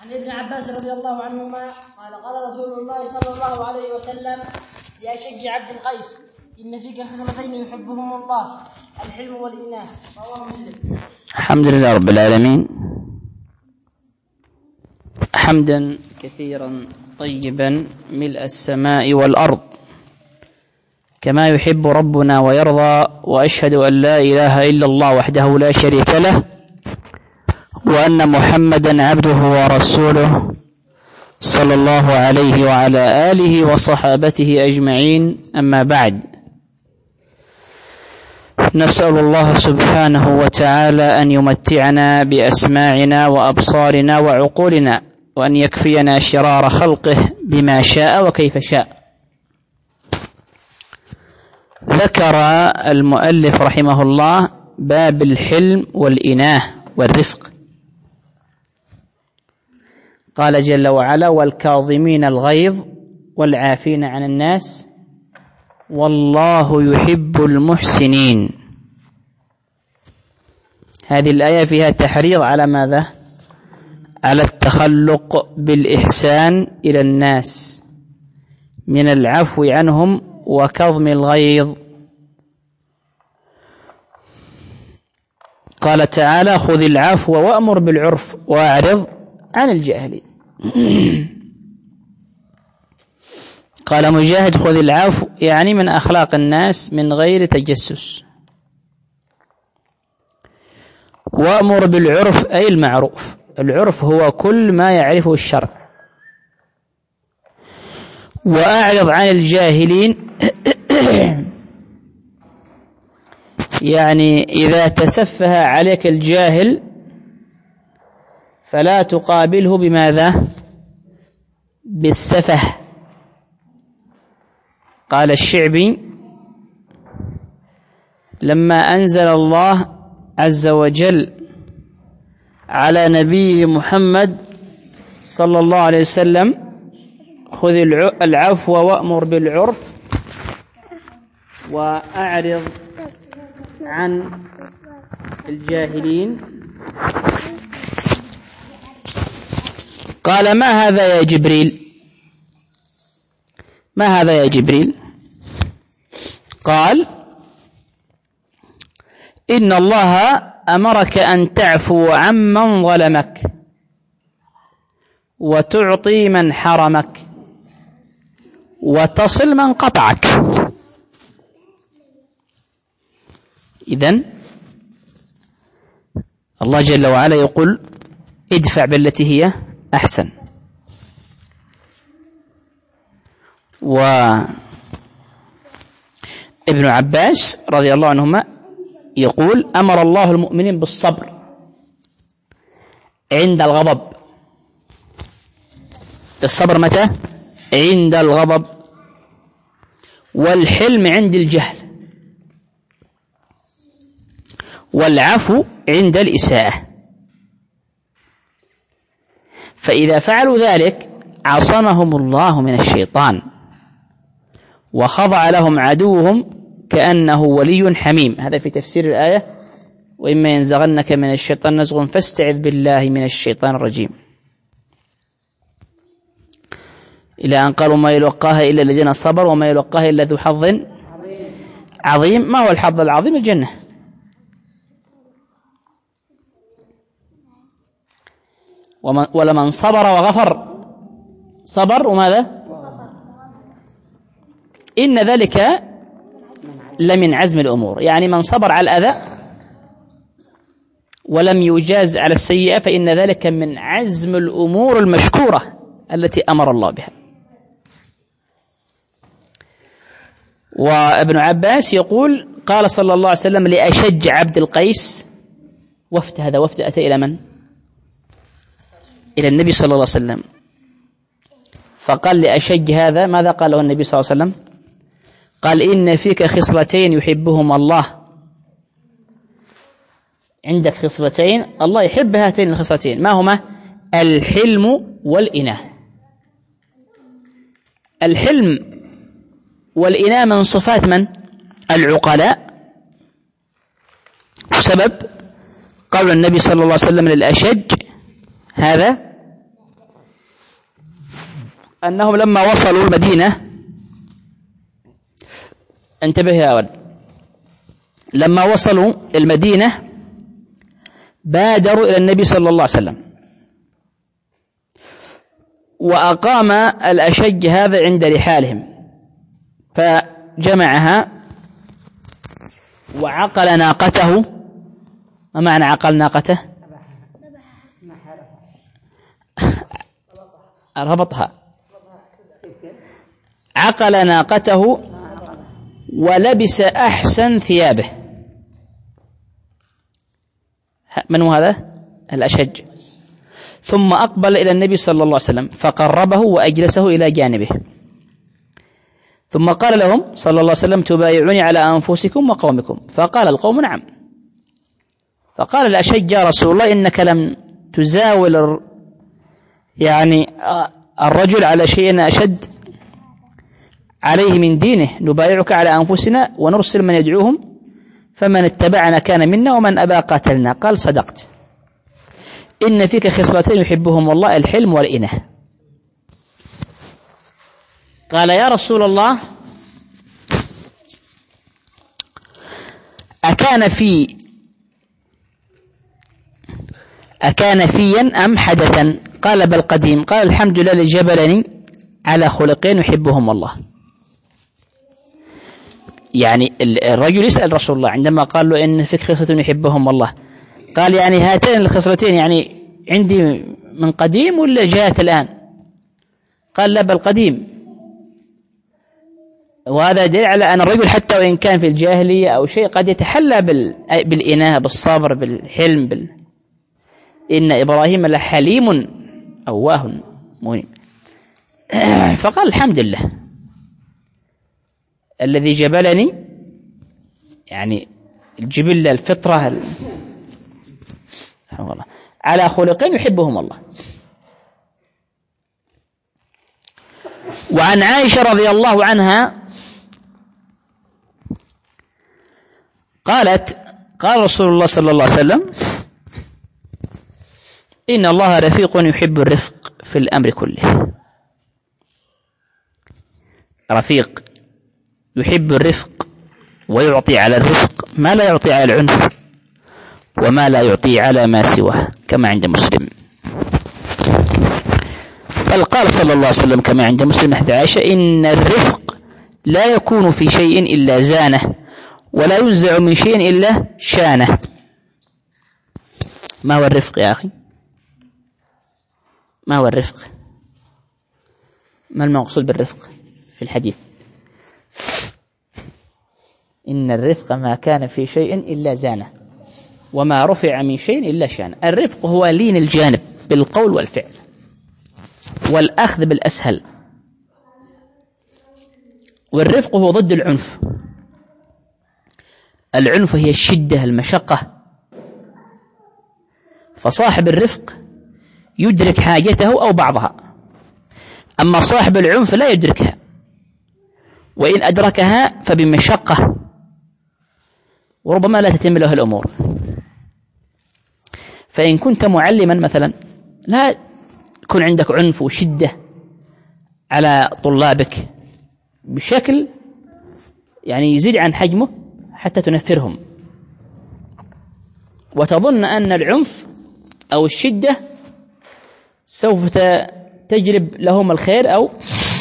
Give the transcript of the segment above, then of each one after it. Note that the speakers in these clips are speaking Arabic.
عن ابن عباس رضي الله عنهما قال قال رسول الله صلى الله عليه وسلم لأشج عبد القيس إن فيك خصلتين يحبهم الله الحلم والإناث رواه مسلم. الحمد لله رب العالمين حمدا كثيرا طيبا ملء السماء والأرض كما يحب ربنا ويرضى، وأشهد أن لا إله إلا الله وحده لا شريك له، وأن محمدا عبده ورسوله صلى الله عليه وعلى آله وصحابته أجمعين. أما بعد، نسأل الله سبحانه وتعالى أن يمتعنا بأسماعنا وأبصارنا وعقولنا، وأن يكفينا شرار خلقه بما شاء وكيف شاء. ذكر المؤلف رحمه الله باب الحلم والإناه والرفق. قال جل وعلا: والكاظمين الغيظ والعافين عن الناس والله يحب المحسنين. هذه الآية فيها تحريض على ماذا؟ على التخلق بالإحسان إلى الناس من العفو عنهم وكظم الغيظ. قال تعالى: خذ العفو وأمر بالعرف وأعرض عن الجاهلين. قال مجاهد: خذ العفو يعني من أخلاق الناس من غير تجسس، وأمر بالعرف أي المعروف. العرف هو كل ما يعرفه الشرع. وأعرض عن الجاهلين يعني إذا تسفه عليك الجاهل فلا تقابله بماذا؟ بالسفه. قال الشعبي: لما أنزل الله عز وجل على نبيه محمد صلى الله عليه وسلم: خذ العفو وأمر بالعرف وأعرض عن الجاهلين، قال: ما هذا يا جبريل؟ ما هذا يا جبريل؟ قال: إن الله أمرك أن تعفو عمن ظلمك وتعطي من حرمك وتصل من قطعك. إذن الله جل وعلا يقول: ادفع بالتي هي أحسن. وابن عباس رضي الله عنهما يقول: أمر الله المؤمنين بالصبر عند الغضب. الصبر متى؟ عند الغضب. والحلم عند الجهل. والعفو عند الإساءة. فإذا فعلوا ذلك عصمهم الله من الشيطان وخضع لهم عدوهم كأنه ولي حميم. هذا في تفسير الآية: وإما ينزغنك من الشيطان نزغ فاستعذ بالله من الشيطان الرجيم، إلى أن قالوا: ما يلقاها إلا الذين صبروا وما يلقاها إلا ذو حظ عظيم. ما هو الحظ العظيم؟ الجنة. ولمن صبر وغفر. صبر وماذا؟ إن ذلك لمن عزم الأمور. يعني من صبر على الأذى ولم يجاز على السيئة فإن ذلك من عزم الأمور المشكورة التي أمر الله بها. وابن عباس يقول: قال صلى الله عليه وسلم لأشج عبد القيس، وفد، هذا وفد أتى إلى من؟ إلى النبي صلى الله عليه وسلم. فقال لأشج هذا ماذا قال له النبي صلى الله عليه وسلم؟ قال: إن فيك خصلتين يحبهما الله. عندك خصلتين الله يحب هاتين الخصلتين، ما هما؟ الحلم والإناه. الحلم والإناه من صفات من؟ العقلاء. سبب قول النبي صلى الله عليه وسلم للأشج هذا: أنهم لما وصلوا المدينة، انتبه يا ولد، لما وصلوا المدينة بادروا إلى النبي صلى الله عليه وسلم، وأقام الأشج هذا عند رحالهم فجمعها وعقل ناقته. ما معنى عقل ناقته؟ ربطها. عقل ناقته ولبس أحسن ثيابه. من هو هذا؟ الأشج. ثم أقبل إلى النبي صلى الله عليه وسلم فقربه وأجلسه إلى جانبه، ثم قال لهم صلى الله عليه وسلم: تبايعوني على أنفسكم وقومكم؟ فقال القوم: نعم. فقال الأشج: يا رسول الله، إنك لم تزاول الرجل على شيء أشد عليه من دينه، نبايعك على أنفسنا ونرسل من يدعوهم، فمن اتبعنا كان منا ومن أبى قاتلنا. قال: صدقت، إن فيك خصلتين يحبهم الله، الحلم والإناه. قال: يا رسول الله، أكان فيا أم حدثا؟ قال: بل قديم. قال: الحمد لله الذي جبلني على خلقين يحبهم الله. يعني الرجل يسأل رسول الله عندما قال له: إن فيك خصلة يحبهم الله، قال: يعني هاتين الخصلتين يعني عندي من قديم ولا جاءت الآن؟ قال: لا، بل قديم. وهذا دليل على أن الرجل حتى وإن كان في الجاهلية أو شيء قد يتحلى بالإناة، بالصبر، بالحلم، إن إبراهيم لحليم أواه منيب. فقال: الحمد لله الذي جبلني، يعني الجبلة الفطرة على خلقين يحبهم الله. وعن عائشة رضي الله عنها قالت: قال رسول الله صلى الله عليه وسلم: إن الله رفيق يحب الرفق في الأمر كله. رفيق يحب الرفق ويعطي على الرفق ما لا يعطي على العنف وما لا يعطي على ما سواه، كما عند مسلم. بل قال صلى الله عليه وسلم كما عند مسلم حديث عائشة: إن الرفق لا يكون في شيء إلا زانه، ولا ينزع من شيء إلا شانه. ما هو الرفق يا أخي؟ ما هو الرفق؟ ما المقصود بالرفق في الحديث؟ إن الرفق ما كان في شيء إلا زانه، وما رفع من شيء إلا شانه. الرفق هو لين الجانب بالقول والفعل، والأخذ بالأسهل. والرفق هو ضد العنف. العنف هي الشدة، المشقة. فصاحب الرفق يدرك حاجته أو بعضها، أما صاحب العنف لا يدركها، وإن أدركها فبمشقة، وربما لا تتم له الأمور. فإن كنت معلما مثلا لا يكون عندك عنف وشدة على طلابك بشكل يعني يزيد عن حجمه حتى تنفرهم، وتظن أن العنف أو الشدة سوف تجلب لهم الخير أو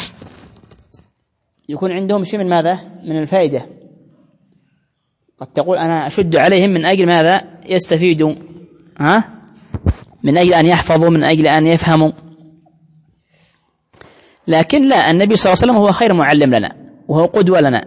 يكون عندهم شيء من ماذا؟ من الفائدة. قد تقول أنا أشد عليهم من أجل ماذا؟ يستفيدوا، من أجل أن يحفظوا، من أجل أن يفهموا. لكن لا، النبي صلى الله عليه وسلم هو خير معلم لنا وهو قدوة لنا.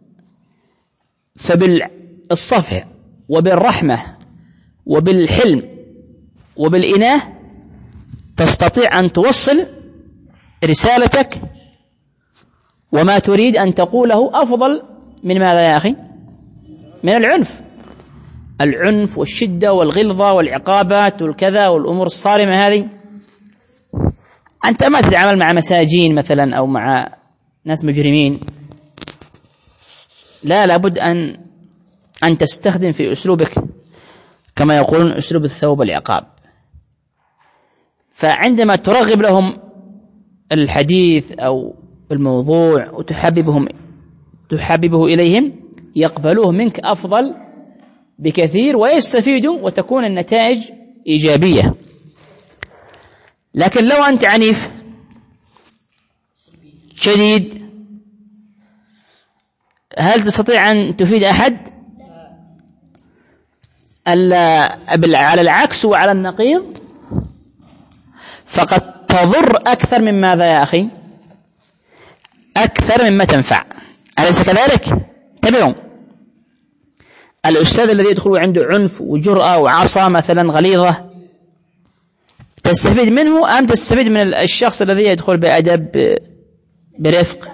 فبالصفح وبالرحمة وبالحلم وبالإناه تستطيع أن توصل رسالتك وما تريد أن تقوله أفضل من ماذا يا أخي؟ من العنف. العنف والشدة والغلظة والعقابات والكذا والأمور الصارمة هذه، أنت ما تتعامل مع مساجين مثلا أو مع ناس مجرمين، لا، لابد أن تستخدم في أسلوبك كما يقولون أسلوب الثوب والعقاب. فعندما ترغب لهم الحديث أو الموضوع وتحببه إليهم يقبلوه منك أفضل بكثير ويستفيدوا وتكون النتائج إيجابية. لكن لو أنت عنيف شديد هل تستطيع أن تفيد أحد؟ على العكس وعلى النقيض فقد تضر أكثر من ماذا يا أخي؟ أكثر مما تنفع، أليس كذلك؟ تبعوا الأستاذ الذي يدخل عنده عنف وجرأة وعصا مثلا غليظة تستفيد منه أم تستفيد من الشخص الذي يدخل بأدب برفق؟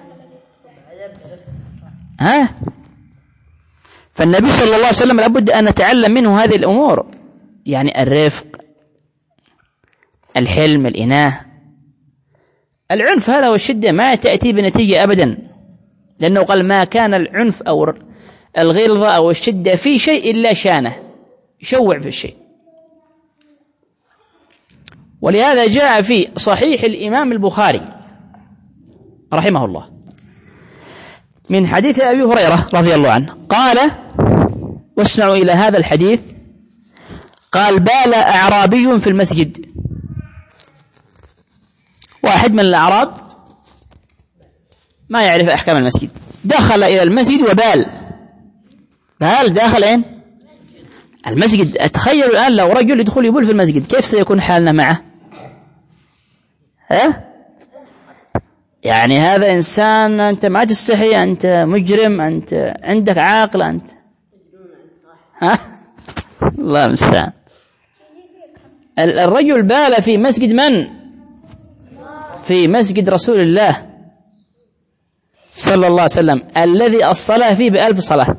ها؟ فالنبي صلى الله عليه وسلم لابد أن نتعلم منه هذه الأمور، يعني الرفق، الحلم، الإناة. العنف هذا والشدة ما تأتي بنتيجة أبدا، لأنه قال ما كان العنف أو الغلظة أو الشدة في شيء إلا شانه، يشوع في الشيء. ولهذا جاء في صحيح الإمام البخاري رحمه الله من حديث أبي هريرة رضي الله عنه قال، واسمعوا إلى هذا الحديث، قال: بال أعرابي في المسجد. واحد من الأعراب ما يعرف أحكام المسجد دخل إلى المسجد وبال. بال داخل أين؟ المسجد. أتخيل الآن لو رجل يدخل يبول في المسجد كيف سيكون حالنا معه؟ يعني هذا إنسان أنت ما تستحي، أنت مجرم، أنت عندك عاقل، أنت الله المستعان. الرجل بال في مسجد من؟ في مسجد رسول الله صلى الله عليه وسلم الذي الصلاة فيه ب1000 صلاة.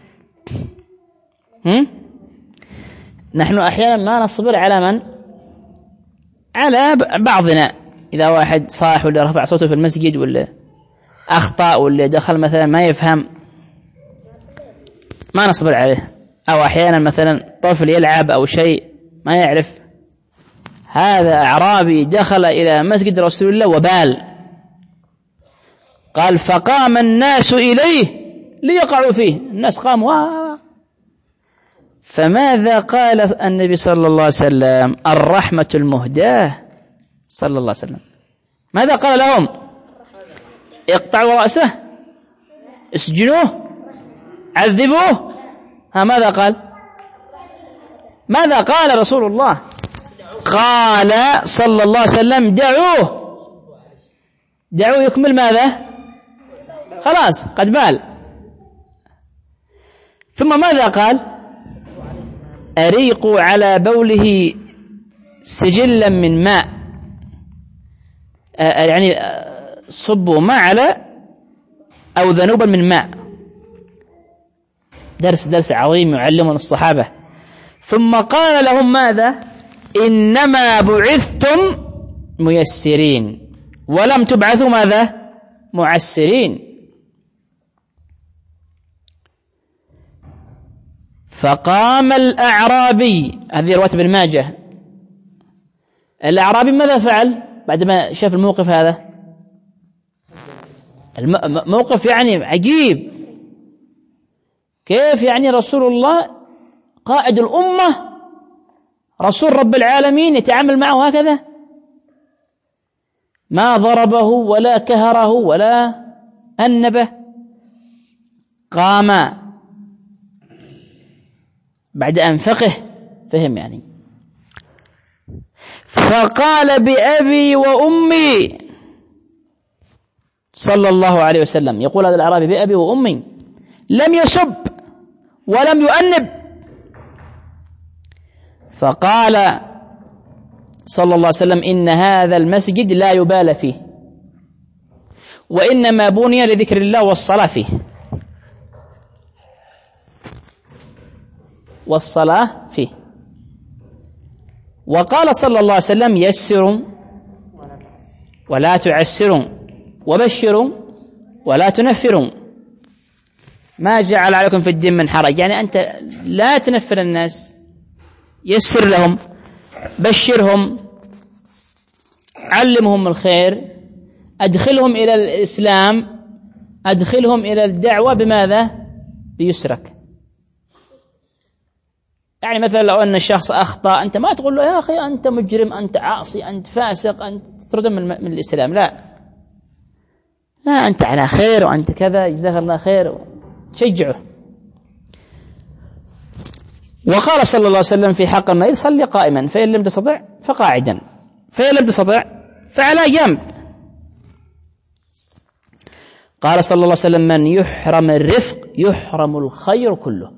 نحن أحيانا ما نصبر على من؟ على بعضنا. إذا واحد صاح ولا رفع صوته في المسجد ولا أخطأ ولا دخل مثلا ما يفهم ما نصبر عليه، أو أحيانا مثلا طفل يلعب أو شيء ما يعرف. هذا أعرابي دخل إلى مسجد رسول الله وبال. قال: فقام الناس إليه ليقعوا فيه. الناس قاموا فماذا قال النبي صلى الله عليه وسلم؟ الرحمة المهداة صلى الله عليه وسلم. ماذا قال لهم؟ اقطعوا رأسه، اسجنوه، عذبوه. ماذا قال؟ ماذا قال رسول الله؟ قال صلى الله عليه وسلم: دعوه يكمل ماذا؟ خلاص قد بال. ثم ماذا قال؟ أريقوا على بوله سجلا من ماء، يعني صبوا ماء على أو ذنوبا من ماء. درس عظيم يعلمنا الصحابة. ثم قال لهم ماذا؟ إنما بعثتم ميسرين ولم تبعثوا ماذا؟ معسرين. فقام الأعرابي، هذه رواية ابن ماجه. الأعرابي ماذا فعل بعدما شاف الموقف هذا؟ الموقف يعني عجيب. كيف يعني رسول الله قائد الأمة، رسول رب العالمين، يتعامل معه هكذا؟ ما ضربه ولا كهره ولا أنبه. قام بعد أن فهم يعني، فقال: بأبي وأمي صلى الله عليه وسلم. يقول هذا الأعرابي: بأبي وأمي، لم يسب ولم يؤنب. فقال صلى الله عليه وسلم: إن هذا المسجد لا يبال فيه، وإنما بني لذكر الله والصلاة فيه. وقال صلى الله عليه وسلم: يسروا ولا تعسروا، وبشروا ولا تنفروا، ما جعل عليكم في الدين من حرج. يعني أنت لا تنفر الناس، يسر لهم، بشرهم، علمهم الخير، أدخلهم إلى الإسلام، أدخلهم إلى الدعوة بماذا؟ بيسرك. يعني مثلا لو أن الشخص أخطأ، أنت ما تقول له يا أخي أنت مجرم، أنت عاصي، أنت فاسق، أنت تطرده من الإسلام. لا، أنت على خير وأنت كذا، جزاك الله خير، تشجعه. وقال صلى الله عليه وسلم في حق المريض: صلي قائما، فإن لم تستطع فقاعدا، فإن لم تستطع فعلى جنب. قال صلى الله عليه وسلم: من يحرم الرفق يحرم الخير كله.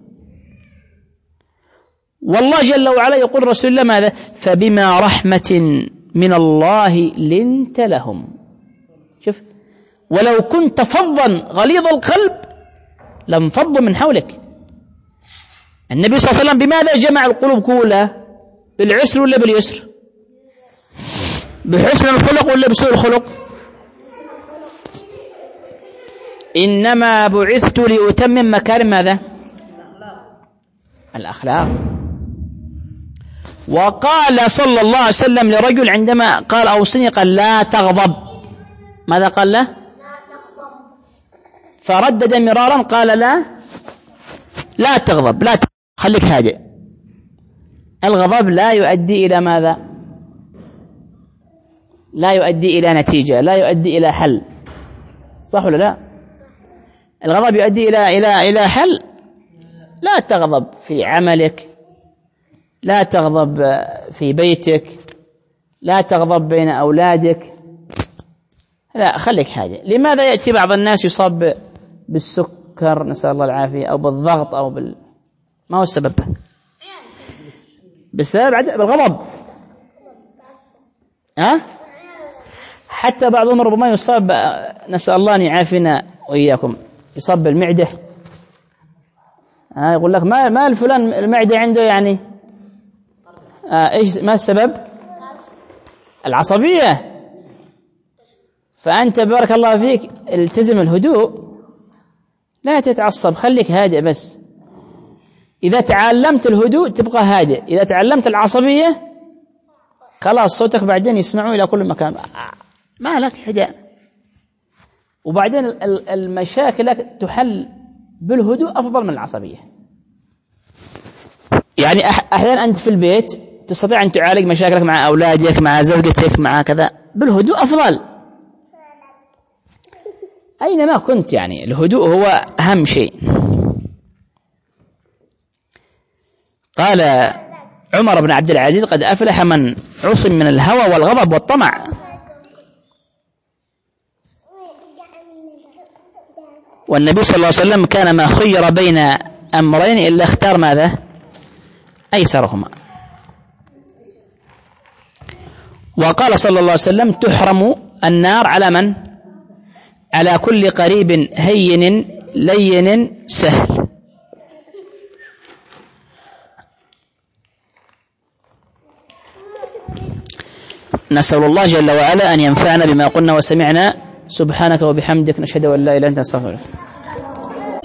والله جل وعلا يقول رسول الله ماذا؟ فبما رحمة من الله لنت لهم. شوف، ولو كنت فظا غليظ القلب لانفضوا من حولك. النبي صلى الله عليه وسلم بماذا جمع القلوب كلها؟ بالعسر ولا باليسر؟ بحسن الخلق ولا بسوء الخلق؟ إنما بعثت لأتمم مكارم ماذا؟ الأخلاق. وقال صلى الله عليه وسلم لرجل عندما قال أوصني، قال: لا تغضب. ماذا قال له؟ فردد مرارا قال: لا تغضب، لا تغضب، خليك هادئ. الغضب لا يؤدي إلى ماذا؟ لا يؤدي إلى نتيجة، لا يؤدي إلى حل، صح ولا لا؟ الغضب يؤدي إلى حل. لا تغضب في عملك، لا تغضب في بيتك، لا تغضب بين أولادك، لا، خليك حاجة. لماذا يأتي بعض الناس يصاب بالسكر، نسأل الله العافية، أو بالضغط، أو ما هو السبب؟ بسبب بالغضب. حتى بعضهم ربما يصاب، نسأل الله أن يعافينا وإياكم، يصاب بالمعدة. يقول لك ما الفلان المعدة عنده، يعني إيش ما السبب؟ العصبية. فأنت بارك الله فيك التزم الهدوء، لا تتعصب، خليك هادئ. بس إذا تعلمت الهدوء تبقى هادئ، إذا تعلمت العصبية خلاص صوتك بعدين يسمعوا إلى كل مكان، ما لك حداء. وبعدين المشاكل لك تحل بالهدوء أفضل من العصبية. يعني أحيانا أنت في البيت تستطيع أن تعالج مشاكلك مع أولادك، مع زوجتك، مع كذا، بالهدوء أفضل أينما كنت. يعني الهدوء هو أهم شيء. قال عمر بن عبد العزيز: قد أفلح من عصم من الهوى والغضب والطمع. والنبي صلى الله عليه وسلم كان ما خير بين أمرين إلا اختار ماذا؟ أيسرهما. وقال صلى الله عليه وسلم: تحرم النار على من؟ على كل قريب هين لين سهل. نسأل الله جل وعلا أن ينفعنا بما قلنا وسمعنا. سبحانك وبحمدك، نشهد أن لا إله إلا أنت، نستغفرك.